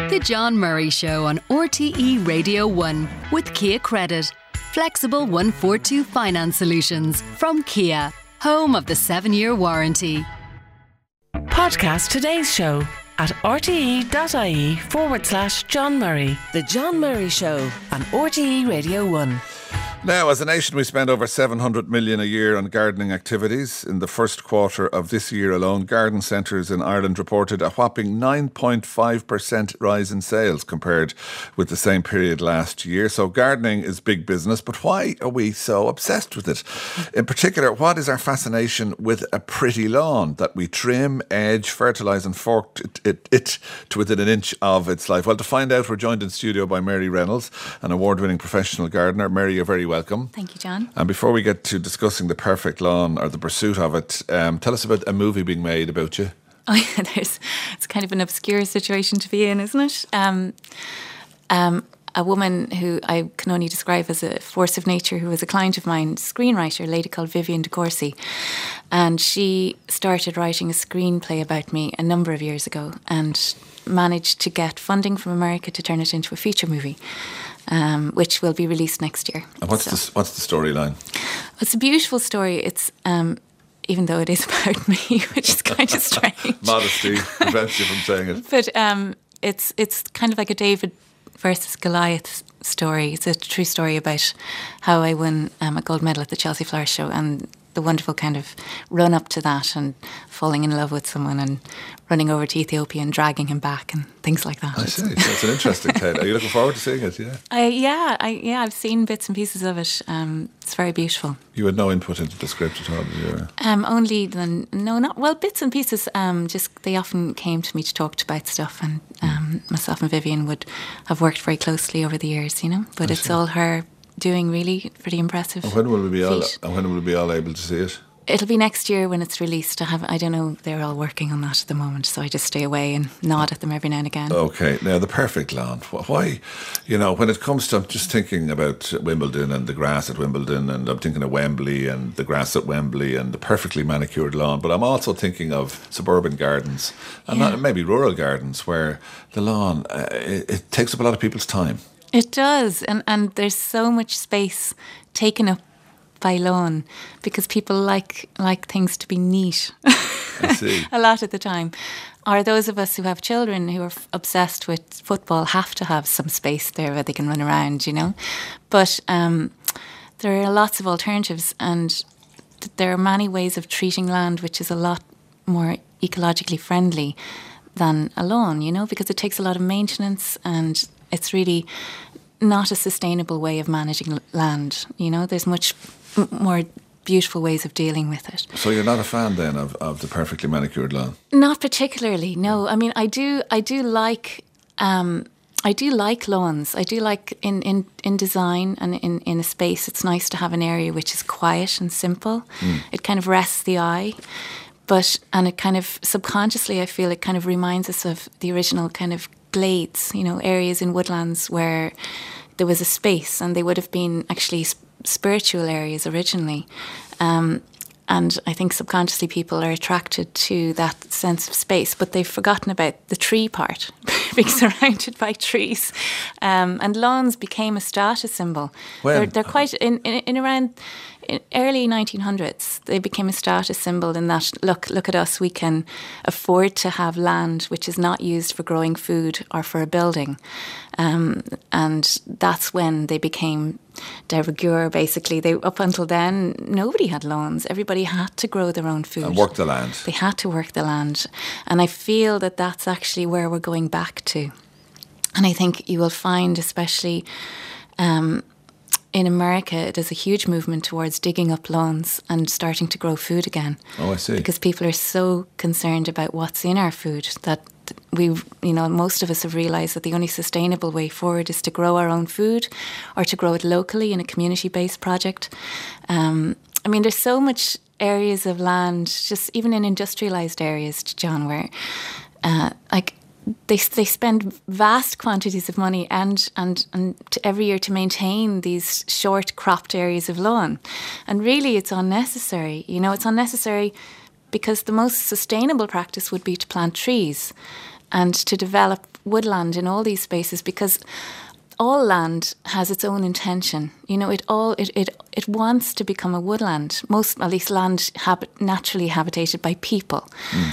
The John Murray Show on RTE Radio 1 with Kia Credit. Flexible 142 finance solutions from Kia, home of the 7-year warranty. Podcast today's show at rte.ie/John Murray. The John Murray Show on RTE Radio 1. Now, as a nation, we spend over 700 million a year on gardening activities. In the first quarter of this year alone, garden centres in Ireland reported a whopping 9.5% rise in sales compared with the same period last year. So gardening is big business, but why are we so obsessed with it? In particular, what is our fascination with a pretty lawn that we trim, edge, fertilise and fork it to within an inch of its life? Well, to find out, we're joined in studio by Mary Reynolds, an award-winning professional gardener. Mary, you're very welcome. Thank you, John. And before we get to discussing the perfect lawn or the pursuit of it, tell us about a movie being made about you. Oh yeah, it's kind of an obscure situation to be in, isn't it? A woman who I can only describe as a force of nature, who was a client of mine, screenwriter, a lady called Vivienne de Courcy, and she started writing a screenplay about me a number of years ago and managed to get funding from America to turn it into a feature movie. Which will be released next year. And what's the storyline? It's a beautiful story. It's even though it is about me, which is kind of strange. Modesty prevents you from saying it. But it's kind of like a David versus Goliath story. It's a true story about how I won a gold medal at the Chelsea Flower Show and the wonderful kind of run up to that and falling in love with someone and running over to Ethiopia and dragging him back and things like that. I see. So it's an interesting tale. Are you looking forward to seeing it? Yeah. I've seen bits and pieces of it. It's very beautiful. You had no input into the script at all, did you? Bits and pieces. Just they often came to me to talk about stuff, and myself and Vivienne would have worked very closely over the years, you know. But it's all her doing, really pretty impressive. And when will we be all able to see it? It'll be next year when it's released. I don't know, they're all working on that at the moment, so I just stay away and nod at them every now and again. Okay, now the perfect lawn. Why, when it comes to, I'm just thinking about Wimbledon and the grass at Wimbledon, and I'm thinking of Wembley and the grass at Wembley and the perfectly manicured lawn, but I'm also thinking of suburban gardens and maybe rural gardens where the lawn, it takes up a lot of people's time. It does, and there's so much space taken up by lawn because people like things to be neat. I see. A lot of the time. Or those of us who have children who are obsessed with football have to have some space there where they can run around, you know. But there are lots of alternatives, and there are many ways of treating land which is a lot more ecologically friendly than a lawn, you know, because it takes a lot of maintenance and it's really not a sustainable way of managing land. You know, there's much more beautiful ways of dealing with it. So you're not a fan then of the perfectly manicured lawn? Not particularly, no. I mean, I do like lawns. I do like in design and in a space. It's nice to have an area which is quiet and simple. It kind of rests the eye. And it kind of subconsciously, I feel it kind of reminds us of the original kind of glades, you know, areas in woodlands where there was a space, and they would have been actually spiritual areas originally. And I think subconsciously people are attracted to that sense of space, but they've forgotten about the tree part, being surrounded by trees. And lawns became a status symbol. When? They're quite in around early 1900s. They became a status symbol in that look at us, we can afford to have land which is not used for growing food or for a building. And that's when they became de rigueur, basically. Up until then, nobody had lawns. Everybody had to grow their own food. And work the land. They had to work the land. And I feel that that's actually where we're going back to. And I think you will find, especially in America, there's a huge movement towards digging up lawns and starting to grow food again. Oh, I see. Because people are so concerned about what's in our food that most of us have realised that the only sustainable way forward is to grow our own food or to grow it locally in a community-based project. I mean, there's so much areas of land, just even in industrialised areas, John, where they spend vast quantities of money and every year to maintain these short cropped areas of lawn. And really it's unnecessary. You know, it's unnecessary because the most sustainable practice would be to plant trees. and to develop woodland in all these spaces, because all land has its own intention. It wants to become a woodland. Most, at least land naturally habitated by people.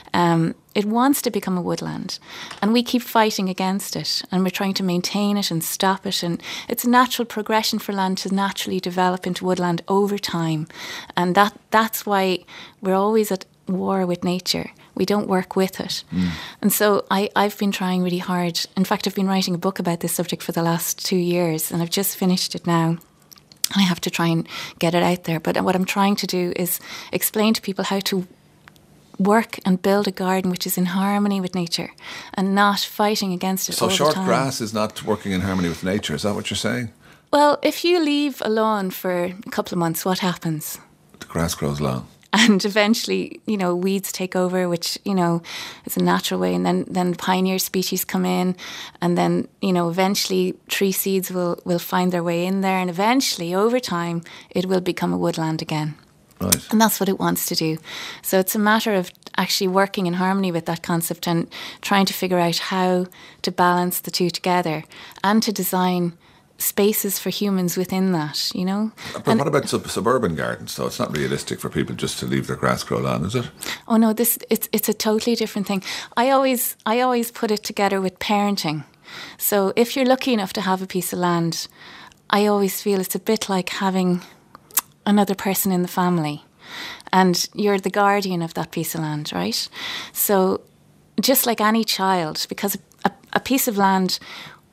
It wants to become a woodland, and we keep fighting against it, and we're trying to maintain it and stop it. And it's a natural progression for land to naturally develop into woodland over time, and that's why we're always at war with nature. We don't work with it. And so I've been trying really hard. In fact, I've been writing a book about this subject for the last 2 years, and I've just finished it now. I have to try and get it out there. But what I'm trying to do is explain to people how to work and build a garden which is in harmony with nature and not fighting against it all the time. So short grass is not working in harmony with nature, is that what you're saying? Well, if you leave a lawn for a couple of months, what happens? The grass grows long. And eventually, weeds take over, which, is a natural way. And then pioneer species come in. And then, eventually tree seeds will find their way in there. And eventually, over time, it will become a woodland again. Right. And that's what it wants to do. So it's a matter of actually working in harmony with that concept and trying to figure out how to balance the two together and to design spaces for humans within that, But what about suburban gardens, though? It's not realistic for people just to leave their grass grow long, is it? Oh no, it's a totally different thing. I always put it together with parenting. So if you're lucky enough to have a piece of land, I always feel it's a bit like having another person in the family, and you're the guardian of that piece of land, right? So just like any child, because a piece of land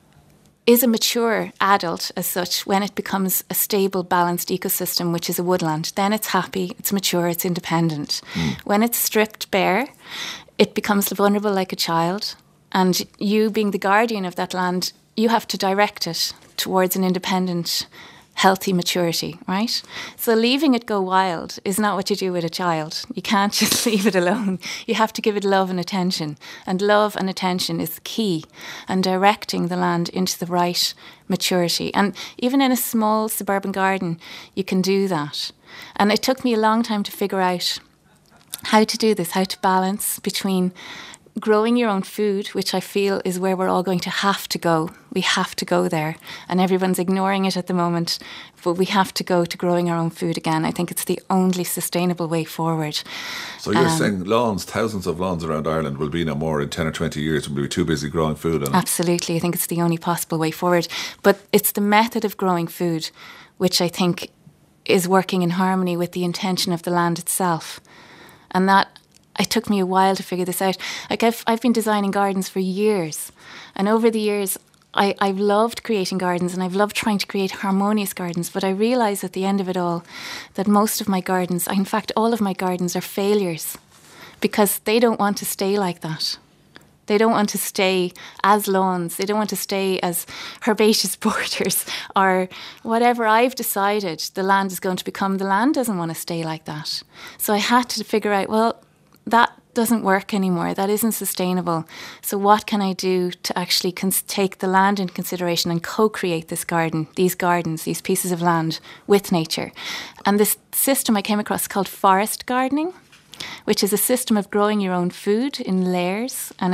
is a mature adult as such when it becomes a stable, balanced ecosystem, which is a woodland. Then it's happy, it's mature, it's independent. When it's stripped bare, it becomes vulnerable like a child. And you, being the guardian of that land, you have to direct it towards an independent, healthy maturity, right? So leaving it go wild is not what you do with a child. You can't just leave it alone. You have to give it love and attention. And love and attention is the key, and directing the land into the right maturity. And even in a small suburban garden, you can do that. And it took me a long time to figure out how to do this, how to balance between growing your own food, which I feel is where we're all going to have to go. We have to go there. And everyone's ignoring it at the moment, but we have to go to growing our own food again. I think it's the only sustainable way forward. So you're saying lawns, thousands of lawns around Ireland will be no more in 10 or 20 years. We'll be too busy growing food on it. Absolutely. I think it's the only possible way forward. But it's the method of growing food which I think is working in harmony with the intention of the land itself. And that it took me a while to figure this out. Like I've been designing gardens for years, and over the years I've loved creating gardens, and I've loved trying to create harmonious gardens, but I realised at the end of it all that most of my gardens, in fact all of my gardens, are failures because they don't want to stay like that. They don't want to stay as lawns. They don't want to stay as herbaceous borders or whatever I've decided the land is going to become. The land doesn't want to stay like that. So I had to figure out, well, that doesn't work anymore. That isn't sustainable. So what can I do to actually take the land into consideration and co-create this garden, these gardens, these pieces of land with nature? And this system I came across is called forest gardening, which is a system of growing your own food in layers, and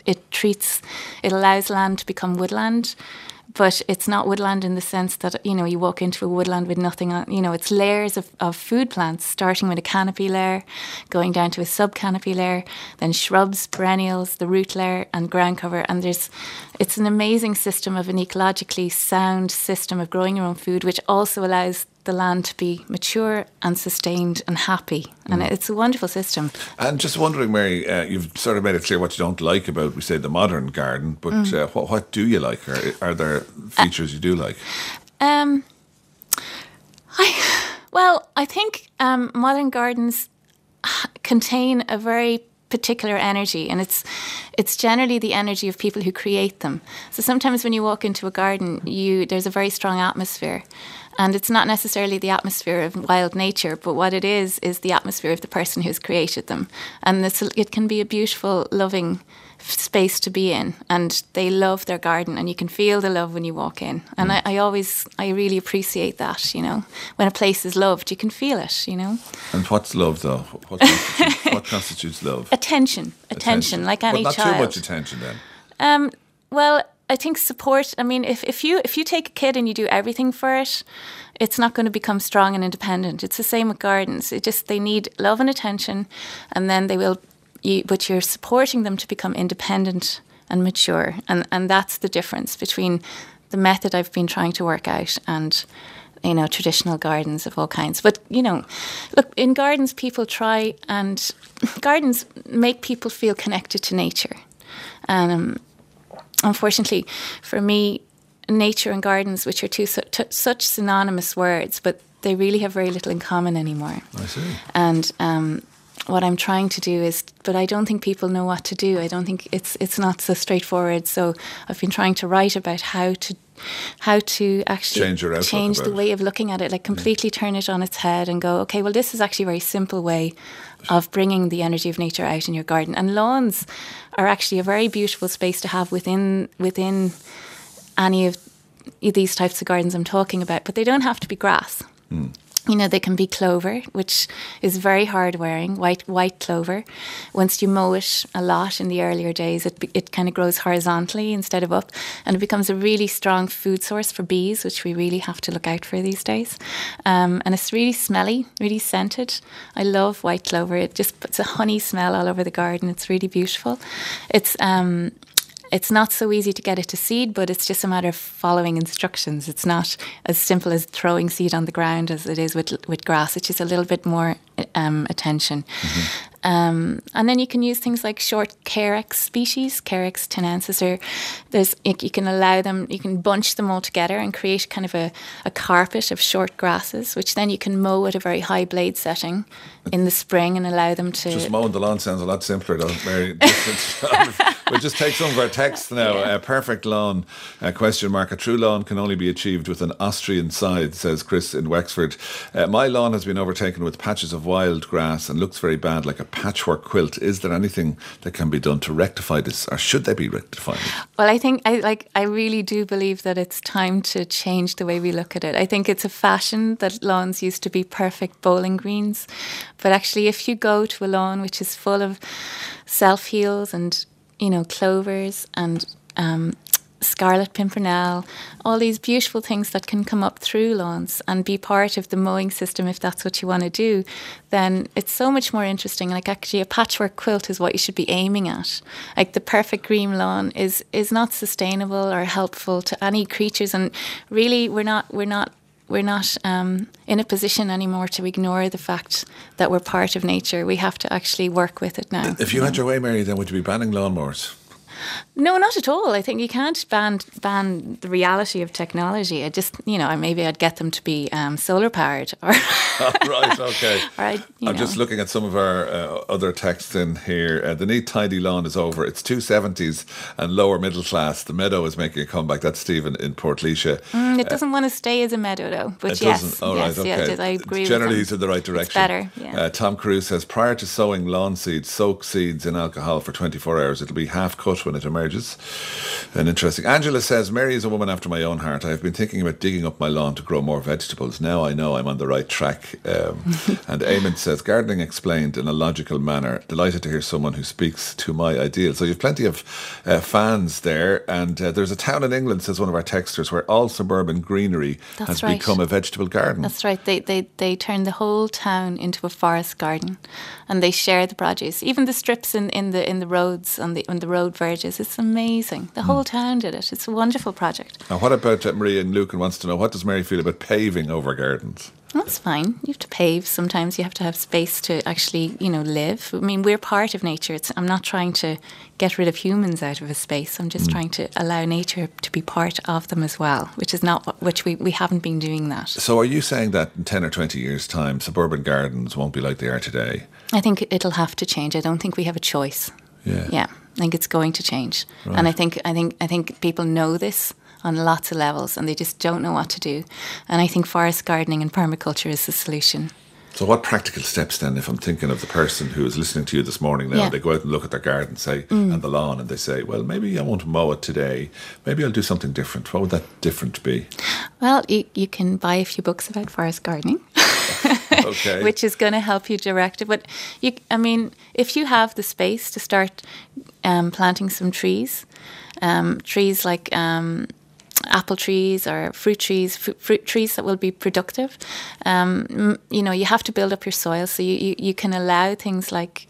it allows land to become woodland. But it's not woodland in the sense that, you walk into a woodland with nothing on, it's layers of food plants, starting with a canopy layer, going down to a sub-canopy layer, then shrubs, perennials, the root layer and ground cover. And it's an amazing system of an ecologically sound system of growing your own food, which also allows the land to be mature and sustained and happy. And it's a wonderful system. And just wondering, Mary, you've sort of made it clear what you don't like about, we say, the modern garden, but what do you like? Are there features you do like? I think modern gardens contain a very particular energy, and it's generally the energy of people who create them. So sometimes when you walk into a garden, there's a very strong atmosphere. And it's not necessarily the atmosphere of wild nature, but what it is the atmosphere of the person who's created them. And it can be a beautiful, loving space to be in, and they love their garden, and you can feel the love when you walk in. And I really appreciate that, you know. When a place is loved, you can feel it, you know. And what's love, though? What constitutes love? Attention, like any but not child. too much attention, then. Well, I think support. I mean, if you take a kid and you do everything for it, it's not going to become strong and independent. It's the same with gardens. They need love and attention, and then they will. But you're supporting them to become independent and mature, and that's the difference between the method I've been trying to work out and, you know, traditional gardens of all kinds. But, you know, look, in gardens, people try, and gardens make people feel connected to nature. And unfortunately, for me, nature and gardens, which are such synonymous words, but they really have very little in common anymore. I see. And what I'm trying to do is, but I don't think people know what to do. I don't think it's not so straightforward. So I've been trying to write about how to actually change the way of looking at it, like completely turn it on its head and go, okay, well, this is actually a very simple way of bringing the energy of nature out in your garden. And lawns are actually a very beautiful space to have within any of these types of gardens I'm talking about, but they don't have to be grass. You know, they can be clover, which is very hard wearing, white clover. Once you mow it a lot in the earlier days, it kind of grows horizontally instead of up, and it becomes a really strong food source for bees, which we really have to look out for these days. And it's really smelly, really scented. I love white clover. It just puts a honey smell all over the garden. It's really beautiful. It's not so easy to get it to seed, but it's just a matter of following instructions. It's not as simple as throwing seed on the ground as it is with grass. It's just a little bit more attention. And then you can use things like short Carex species, Carex tenensis, or you can allow them, you can bunch them all together and create kind of a carpet of short grasses, which then you can mow at a very high blade setting in the spring and allow them to... Just mowing the lawn sounds a lot simpler, though, Mary. We'll just take some of our texts now. Yeah. Perfect lawn, question mark. A true lawn can only be achieved with an Austrian side, says Chris in Wexford. My lawn has been overtaken with patches of wild grass and looks very bad, like a patchwork quilt. Is there anything that can be done to rectify this, or should they be rectified? Well, I think I really do believe that it's time to change the way we look at it. I think it's a fashion that lawns used to be perfect bowling greens, but actually if you go to a lawn which is full of self-heals and, you know, clovers and scarlet pimpernel, all these beautiful things that can come up through lawns and be part of the mowing system if that's what you want to do, then it's so much more interesting. Like actually a patchwork quilt is what you should be aiming at. Like the perfect green lawn is not sustainable or helpful to any creatures, and really we're not in a position anymore to ignore the fact that we're part of nature. We have to actually work with it now. If you had your way, Mary, then would you be banning lawnmowers? No, not at all. I think you can't ban the reality of technology. I just, you know, maybe I'd get them to be solar powered. Or Right, okay. I'm just looking at some of our other texts in here. The neat tidy lawn is over. It's 270s and lower middle class. The meadow is making a comeback. That's Stephen in Portlaoise. It doesn't want to stay as a meadow though. But it yes, doesn't. Oh, right, okay. yes, I agree. Generally, with he's in the right direction. It's better. Yeah. Tom Cruise says, prior to sowing lawn seeds, soak seeds in alcohol for 24 hours. It'll be half cut when it emerges. And interesting. Angela says, Mary is a woman after my own heart. I've been thinking about digging up my lawn to grow more vegetables. Now I know I'm on the right track. And Eamon says, gardening explained in a logical manner. Delighted to hear someone who speaks to my ideal. So you have plenty of fans there. And there's a town in England, says one of our texters, where all suburban greenery has become a vegetable garden. That's right. They turn the whole town into a forest garden, and they share the produce. Even the strips in the roads on the road verges. It's amazing. The whole town did it. It's a wonderful project. Now, what about Maria in Lucan wants to know, what does Mary feel about paving over gardens? That's fine. You have to pave. Sometimes you have to have space to actually, live. I mean, we're part of nature. I'm not trying to get rid of humans out of a space. I'm just trying to allow nature to be part of them as well, which we haven't been doing that. So are you saying that in 10 or 20 years' time, suburban gardens won't be like they are today? I think it'll have to change. I don't think we have a choice. Yeah. I think it's going to change. Right. And I think people know this on lots of levels, and they just don't know what to do. And I think forest gardening and permaculture is the solution. So what practical steps then, if I'm thinking of the person who is listening to you this morning now, they go out and look at their garden, say, and the lawn, and they say, well, maybe I won't mow it today. Maybe I'll do something different. What would that different be? Well, you can buy a few books about forest gardening. Okay. Which is going to help you direct it. But, if you have the space to start planting some trees like apple trees or fruit trees that will be productive, you have to build up your soil so you can allow things like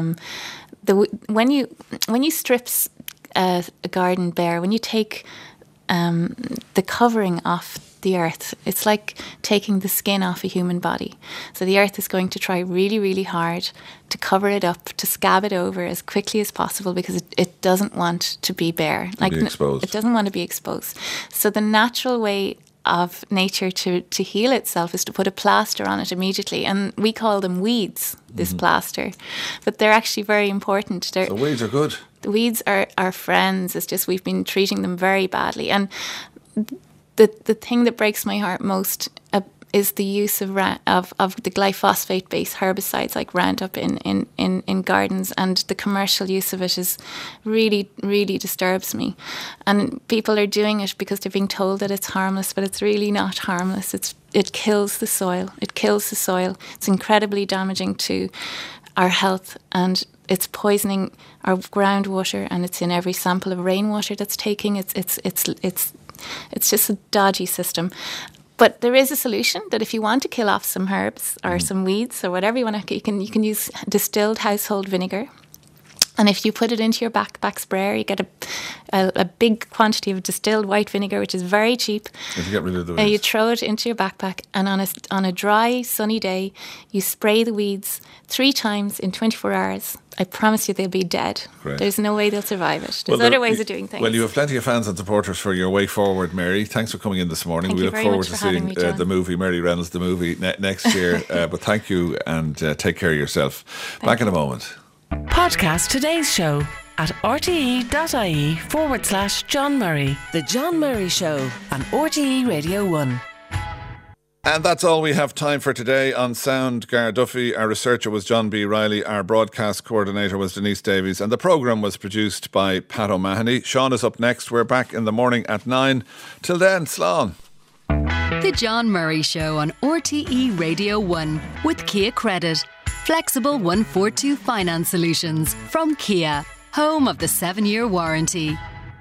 when you strip a garden bare, when you take the covering off the earth, it's like taking the skin off a human body. So the earth is going to try really, really hard to cover it up, to scab it over as quickly as possible, because it doesn't want to be bare. Be exposed. It doesn't want to be exposed. So the natural way of nature to heal itself is to put a plaster on it immediately. And we call them weeds, this plaster. But they're actually very important. So weeds are good. The weeds are our friends. It's just we've been treating them very badly. And the thing that breaks my heart most is the use of the glyphosate-based herbicides like Roundup in gardens, and the commercial use of it is really, really disturbs me. And people are doing it because they're being told that it's harmless, but it's really not harmless. It kills the soil. It kills the soil. It's incredibly damaging to our health, and it's poisoning our groundwater, and it's in every sample of rainwater that's taking. It's just a dodgy system. But there is a solution that if you want to kill off some herbs or some weeds or whatever you want to, you can use distilled household vinegar. And if you put it into your backpack sprayer, you get a big quantity of distilled white vinegar, which is very cheap. If you get rid of the weeds. You throw it into your backpack, and on a dry, sunny day, you spray the weeds 3 times in 24 hours. I promise you they'll be dead. Great. There's no way they'll survive it. There's other ways of doing things. Well, you have plenty of fans and supporters for your way forward, Mary. Thanks for coming in this morning. Thank we you look very forward much to for having seeing me, the movie, Mary Reynolds, the movie, next year. But thank you, and take care of yourself. Back in a moment. Podcast today's show at rte.ie/John Murray. The John Murray Show on RTE Radio 1. And that's all we have time for today on Sound. Gar Duffy, our researcher was John B. Riley, our broadcast coordinator was Denise Davies, and the programme was produced by Pat O'Mahony. Sean is up next. We're back in the morning at 9. Till then, slán. The John Murray Show on RTE Radio 1 with Kia Credit. Flexible 142 finance solutions from Kia, home of the 7-year warranty.